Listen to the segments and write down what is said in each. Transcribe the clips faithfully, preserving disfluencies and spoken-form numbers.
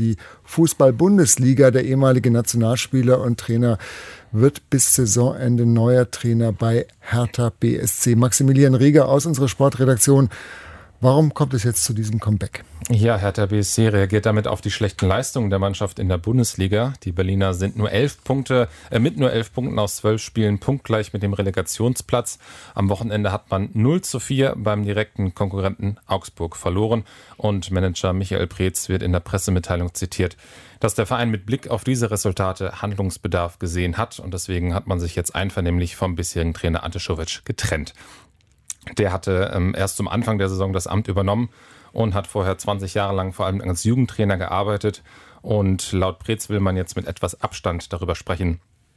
Die Fußball-Bundesliga, der ehemalige Nationalspieler und Trainer, wird bis Saisonende neuer Trainer bei Hertha B S C. Maximilian Rieger aus unserer Sportredaktion. Warum kommt es jetzt zu diesem Comeback? Ja, Hertha B S C reagiert damit auf die schlechten Leistungen der Mannschaft in der Bundesliga. Die Berliner sind nur elf Punkte, äh, mit nur elf Punkten aus zwölf Spielen punktgleich mit dem Relegationsplatz. Am Wochenende hat man null zu vier beim direkten Konkurrenten Augsburg verloren. Und Manager Michael Preetz wird in der Pressemitteilung zitiert, dass der Verein mit Blick auf diese Resultate Handlungsbedarf gesehen hat. Und deswegen hat man sich jetzt einvernehmlich vom bisherigen Trainer Ante Czovic getrennt. Der hatte ähm, erst zum Anfang der Saison das Amt übernommen und hat vorher zwanzig Jahre lang vor allem als Jugendtrainer gearbeitet. Und laut Preetz will man jetzt mit etwas Abstand darüber sprechen,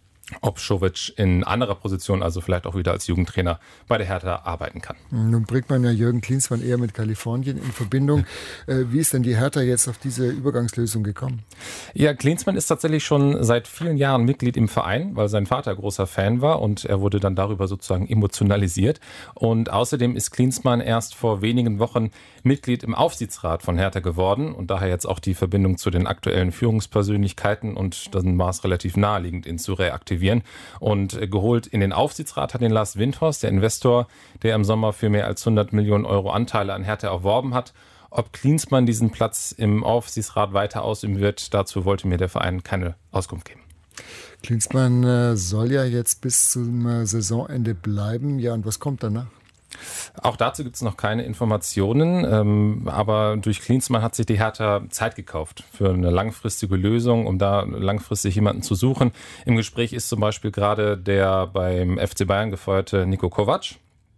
ob Czovic in anderer Position, also vielleicht auch wieder als Jugendtrainer, bei der Hertha arbeiten kann. Nun bringt man ja Jürgen Klinsmann eher mit Kalifornien in Verbindung. Äh, wie ist denn die Hertha jetzt auf diese Übergangslösung gekommen? Ja, Klinsmann ist tatsächlich schon seit vielen Jahren Mitglied im Verein, weil sein Vater großer Fan war und er wurde dann darüber sozusagen emotionalisiert. Und außerdem ist Klinsmann erst vor wenigen Wochen Mitglied im Aufsichtsrat von Hertha geworden und daher jetzt auch die Verbindung zu den aktuellen Führungspersönlichkeiten und dann war es relativ naheliegend, ihn zu reaktivieren. Und geholt in den Aufsichtsrat hat den Lars Windhorst, der Investor, der im Sommer für mehr als hundert Millionen Euro Anteile an Hertha erworben hat. Ob Klinsmann diesen Platz im Aufsichtsrat weiter ausüben wird, dazu wollte mir der Verein keine Auskunft geben. Klinsmann äh, soll ja jetzt bis zum äh, Saisonende bleiben. Ja, und was kommt danach? Auch dazu gibt es noch keine Informationen, ähm, aber durch Klinsmann hat sich die Hertha Zeit gekauft für eine langfristige Lösung, um da langfristig jemanden zu suchen. Im Gespräch ist zum Beispiel gerade der beim F C Bayern gefeuerte Niko Kovac.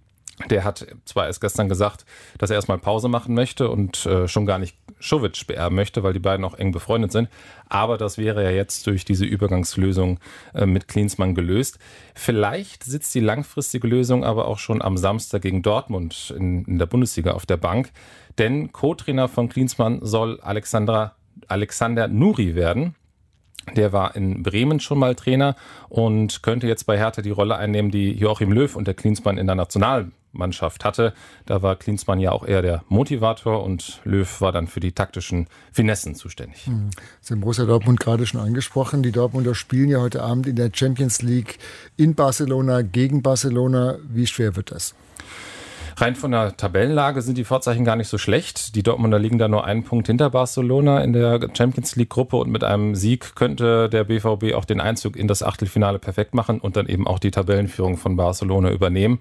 Der hat zwar erst gestern gesagt, dass er erstmal Pause machen möchte und äh, schon gar nicht Czovic beerben möchte, weil die beiden auch eng befreundet sind. Aber das wäre ja jetzt durch diese Übergangslösung äh, mit Klinsmann gelöst. Vielleicht sitzt die langfristige Lösung aber auch schon am Samstag gegen Dortmund in, in der Bundesliga auf der Bank. Denn Co-Trainer von Klinsmann soll Alexandra, Alexander Nuri werden. Der war in Bremen schon mal Trainer und könnte jetzt bei Hertha die Rolle einnehmen, die Joachim Löw und der Klinsmann in der Nationalmannschaft hatte. Da war Klinsmann ja auch eher der Motivator und Löw war dann für die taktischen Finessen zuständig. Hm. Sie haben Borussia Dortmund gerade schon angesprochen. Die Dortmunder spielen ja heute Abend in der Champions League in Barcelona gegen Barcelona. Wie schwer wird das? Rein von der Tabellenlage sind die Vorzeichen gar nicht so schlecht. Die Dortmunder liegen da nur einen Punkt hinter Barcelona in der Champions League-Gruppe und mit einem Sieg könnte der B V B auch den Einzug in das Achtelfinale perfekt machen und dann eben auch die Tabellenführung von Barcelona übernehmen.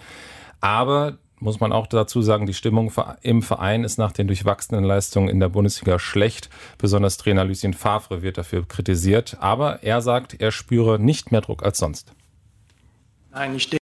Aber muss man auch dazu sagen, die Stimmung im Verein ist nach den durchwachsenen Leistungen in der Bundesliga schlecht. Besonders Trainer Lucien Favre wird dafür kritisiert. Aber er sagt, er spüre nicht mehr Druck als sonst. Nein, ich denke,